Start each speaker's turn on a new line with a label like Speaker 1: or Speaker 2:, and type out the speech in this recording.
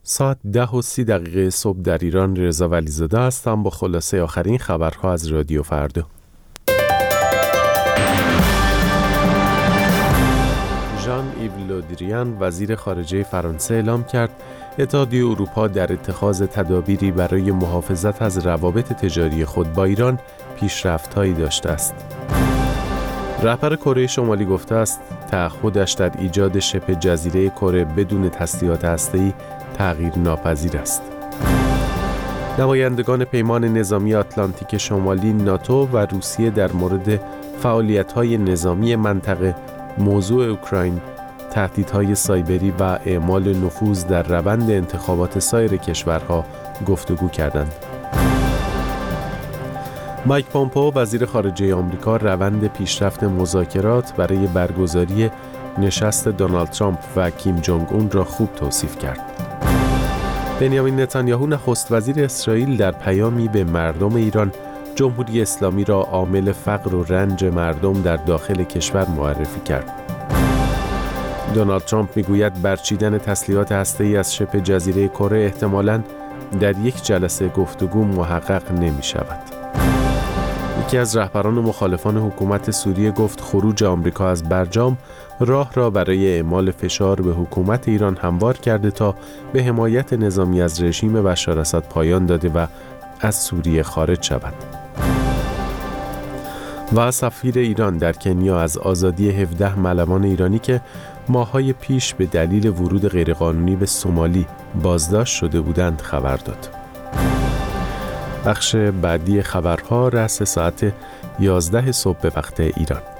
Speaker 1: ساعت 10:30 صبح در ایران. رضا ولیزاده هستم با خلاصه آخرین خبرها از رادیو فردا. ژان ایو لودریان وزیر خارجه فرانسه اعلام کرد اتحادیه اروپا در اتخاذ تدابیری برای محافظت از روابط تجاری خود با ایران پیشرفت‌هایی داشته است. رهبر کره شمالی گفته است تعهدش در ایجاد شبه جزیره کره بدون تسلیحات هسته‌ای تغییر ناپذیر است. نمایندگان پیمان نظامی آتلانتیک شمالی ناتو و روسیه در مورد فعالیت‌های نظامی منطقه، موضوع اوکراین، تهدیدهای سایبری و اعمال نفوذ در روند انتخابات سایر کشورها گفتگو کردند. مایک پومپئو وزیر خارجه آمریکا روند پیشرفت مذاکرات برای برگزاری نشست دونالد ترامپ و کیم جونگ اون را خوب توصیف کرد. بنیامین نتانیاهو نخست وزیر اسرائیل در پیامی به مردم ایران جمهوری اسلامی را عامل فقر و رنج مردم در داخل کشور معرفی کرد. دونالد ترامپ میگوید برچیدن تسلیحات هسته‌ای از شبه جزیره کره احتمالاً در یک جلسه گفتگو محقق نمی شود. یکی از رهبران و مخالفان حکومت سوریه گفت خروج آمریکا از برجام راه را برای اعمال فشار به حکومت ایران هموار کرده تا به حمایت نظامی از رژیم بشار اسد پایان داده و از سوریه خارج شود. و سفیر ایران در کنیا از آزادی 17 ملوان ایرانی که ماه‌های پیش به دلیل ورود غیرقانونی به سومالی بازداشت شده بودند خبر داد. بخش بعدی خبرها رأس ساعت 11 صبح به وقت ایران.